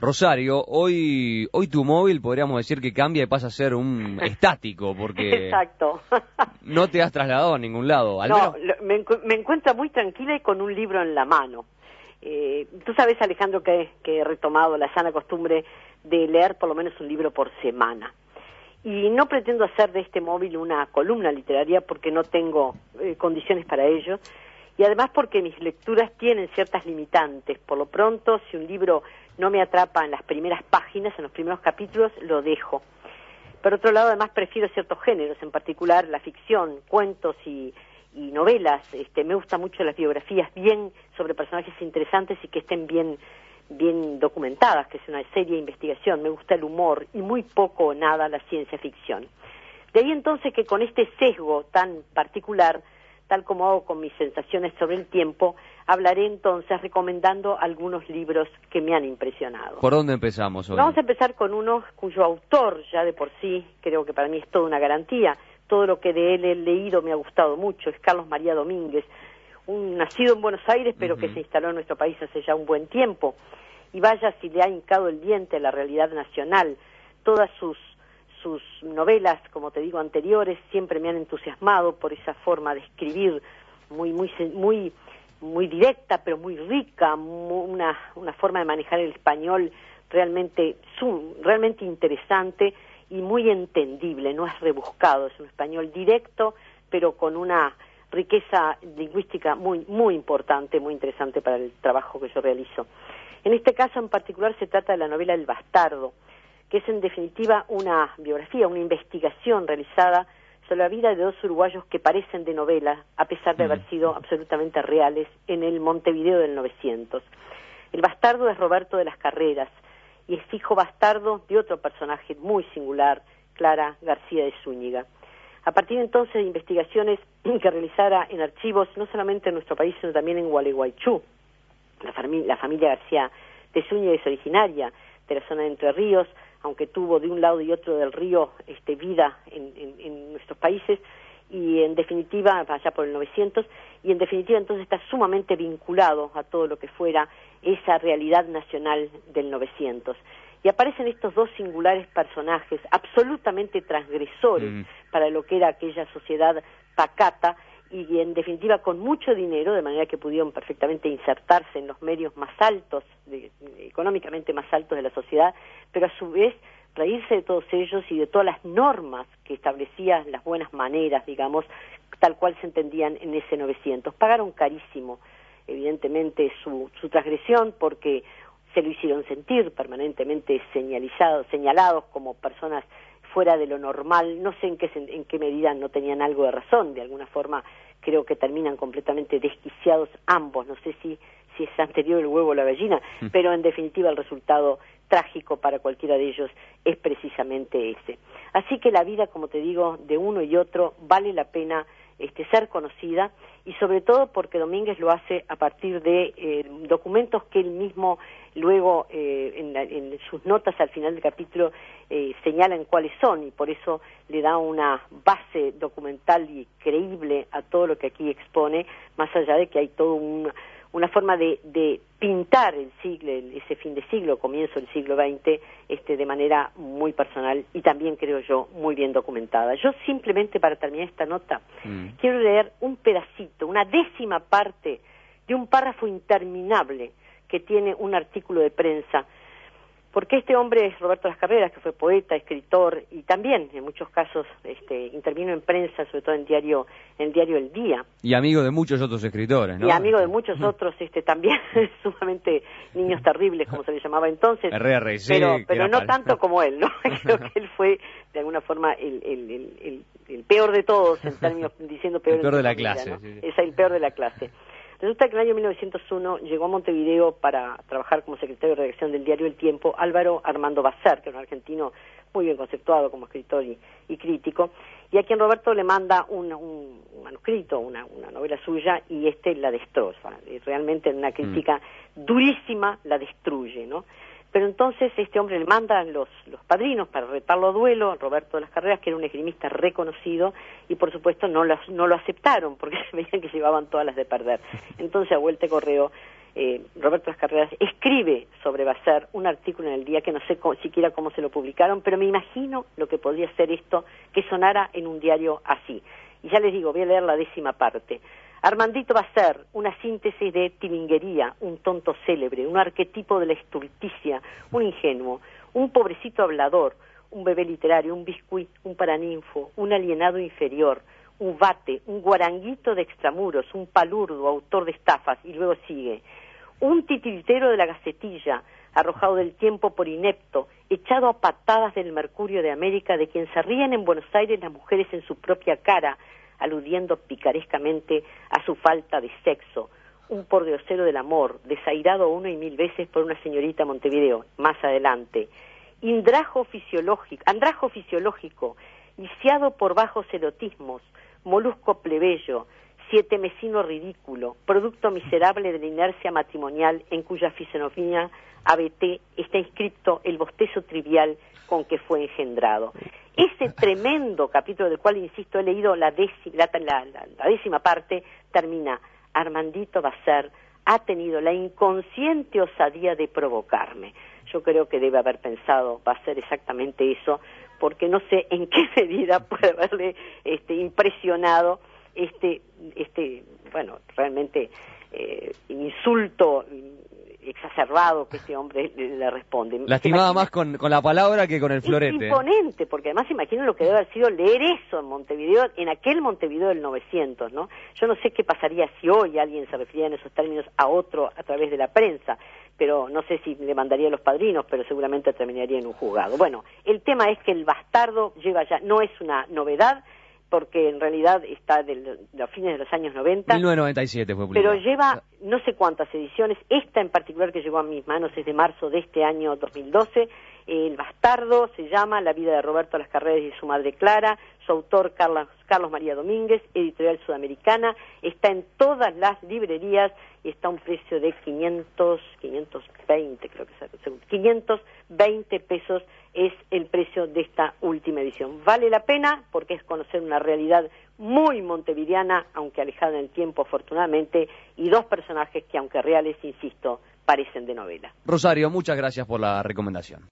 Rosario, hoy tu móvil podríamos decir que cambia y pasa a ser un estático, porque Exacto. no te has trasladado a ningún lado. No, me encuentro muy tranquila y con un libro en la mano. Tú sabes, Alejandro, que he retomado la sana costumbre de leer por lo menos un libro por semana. Y no pretendo hacer de este móvil una columna literaria porque no tengo condiciones para ello. Y además porque mis lecturas tienen ciertas limitantes. Por lo pronto, si un libro no me atrapa en las primeras páginas, en los primeros capítulos, lo dejo. Por otro lado, además prefiero ciertos géneros, en particular la ficción, cuentos y novelas. Me gustan mucho las biografías bien sobre personajes interesantes y que estén bien documentadas, que es una seria investigación. Me gusta el humor y muy poco o nada la ciencia ficción. De ahí entonces que con este sesgo tan particular, tal como hago con mis sensaciones sobre el tiempo, hablaré entonces recomendando algunos libros que me han impresionado. ¿Por dónde empezamos hoy? Vamos a empezar con uno cuyo autor ya de por sí creo que para mí es toda una garantía. Todo lo que de él he leído me ha gustado mucho. Es Carlos María Domínguez, un nacido en Buenos Aires pero que se instaló en nuestro país hace ya un buen tiempo. Y vaya si le ha hincado el diente a la realidad nacional. Todas sus novelas, como te digo, anteriores, siempre me han entusiasmado por esa forma de escribir muy directa, pero muy rica, una forma de manejar el español realmente interesante y muy entendible, no es rebuscado, es un español directo, pero con una riqueza lingüística muy importante, muy interesante para el trabajo que yo realizo. En este caso en particular se trata de la novela El Bastardo, que es en definitiva una biografía, una investigación realizada sobre la vida de dos uruguayos que parecen de novela, a pesar de haber sido absolutamente reales en el Montevideo del 900. El bastardo es Roberto de las Carreras, y es hijo bastardo de otro personaje muy singular, Clara García de Zúñiga. A partir entonces de investigaciones que realizara en archivos, no solamente en nuestro país, sino también en Gualeguaychú, la familia García de Zúñiga es originaria de la zona de Entre Ríos, aunque tuvo de un lado y otro del río vida en nuestros países, y en definitiva, allá por el 900, y en definitiva entonces está sumamente vinculado a todo lo que fuera esa realidad nacional del 900. Y aparecen estos dos singulares personajes, absolutamente transgresores para lo que era aquella sociedad pacata, y en definitiva con mucho dinero, de manera que pudieron perfectamente insertarse en los medios más altos, económicamente más altos de la sociedad, pero a su vez reírse de todos ellos y de todas las normas que establecían las buenas maneras, digamos, tal cual se entendían en ese 900. Pagaron carísimo, evidentemente, su transgresión, porque se lo hicieron sentir permanentemente señalados como personas fuera de lo normal. No sé en qué medida no tenían algo de razón, de alguna forma creo que terminan completamente desquiciados ambos, no sé si es anterior el huevo o la gallina, pero en definitiva el resultado trágico para cualquiera de ellos es precisamente ese. Así que la vida, como te digo, de uno y otro vale la pena ser conocida, y sobre todo porque Domínguez lo hace a partir de documentos que él mismo luego en sus notas al final del capítulo señalan cuáles son, y por eso le da una base documental y creíble a todo lo que aquí expone, más allá de que hay toda una forma de pintar el siglo, ese fin de siglo, comienzo del siglo XX, de manera muy personal y también, creo yo, muy bien documentada. Yo simplemente, para terminar esta nota, quiero leer un pedacito, una décima parte de un párrafo interminable que tiene un artículo de prensa, porque este hombre es Roberto de las Carreras, que fue poeta, escritor y también en muchos casos intervino en prensa, sobre todo en el diario El Día. Y amigo de muchos otros escritores, ¿no? Y amigo de muchos otros, también sumamente niños terribles, como se le llamaba entonces. Pero no tanto como él, ¿no? Creo que él fue, de alguna forma, el peor de todos, en términos, diciendo peor, el peor de la familia, clase. ¿no? Sí. Es el peor de la clase. Resulta que en el año 1901 llegó a Montevideo para trabajar como secretario de redacción del diario El Tiempo Álvaro Armando Basser, que era un argentino muy bien conceptuado como escritor y crítico, y a quien Roberto le manda un manuscrito, una novela suya, y la destroza. Y realmente en una crítica durísima la destruye, ¿no? Pero entonces este hombre le manda los padrinos para retarlo a duelo, Roberto de las Carreras, que era un esgrimista reconocido, y por supuesto no lo aceptaron, porque se veían que llevaban todas las de perder. Entonces, a vuelta de correo, Roberto Las Carreras escribe sobre Basser un artículo en El Día que no sé siquiera cómo se lo publicaron, pero me imagino lo que podría ser esto, que sonara en un diario así. Y ya les digo, voy a leer la 10ª parte. Armandito Basser, una síntesis de tilinguería, un tonto célebre, un arquetipo de la estulticia, un ingenuo, un pobrecito hablador, un bebé literario, un biscuit, un paraninfo, un alienado inferior, un vate, un guaranguito de extramuros, un palurdo, autor de estafas, y luego sigue. Un titiritero de la gacetilla, arrojado del tiempo por inepto, echado a patadas del Mercurio de América, de quien se ríen en Buenos Aires las mujeres en su propia cara, aludiendo picarescamente a su falta de sexo. Un pordiosero del amor, desairado 1 y 1000 veces por una señorita Montevideo, más adelante. Andrajo fisiológico, lisiado por bajos erotismos, molusco plebeyo, sietemesino ridículo, producto miserable de la inercia matrimonial en cuya fisonomía ABT está inscripto el bostezo trivial con que fue engendrado. Ese tremendo capítulo del cual, insisto, he leído la 10ª parte, termina: Armandito Basser ha tenido la inconsciente osadía de provocarme. Yo creo que debe haber pensado Basser exactamente eso, porque no sé en qué medida puede haberle impresionado bueno, realmente insulto exacerbado que este hombre le responde. Lastimaba más con la palabra que con el florete. Es imponente, porque además imagino lo que debe haber sido leer eso en Montevideo, en aquel Montevideo del 900, ¿no? Yo no sé qué pasaría si hoy alguien se refiriera en esos términos a otro a través de la prensa, pero no sé si le mandaría a los padrinos, pero seguramente terminaría en un juzgado. Bueno, el tema es que El Bastardo lleva ya, no es una novedad, porque en realidad está de los fines de los años 90. 1997 fue publicado. Pero lleva no sé cuántas ediciones. Esta en particular que llegó a mis manos es de marzo de este año 2012. El Bastardo se llama La vida de Roberto Las Carreras y su madre Clara. Su autor Carlos María Domínguez, Editorial Sudamericana. Está en todas las librerías y está a un precio de 520, creo que es, 520 pesos es el precio de esta última edición. Vale la pena porque es conocer una realidad muy montevideana, aunque alejada en el tiempo afortunadamente, y dos personajes que, aunque reales, insisto, parecen de novela. Rosario, muchas gracias por la recomendación.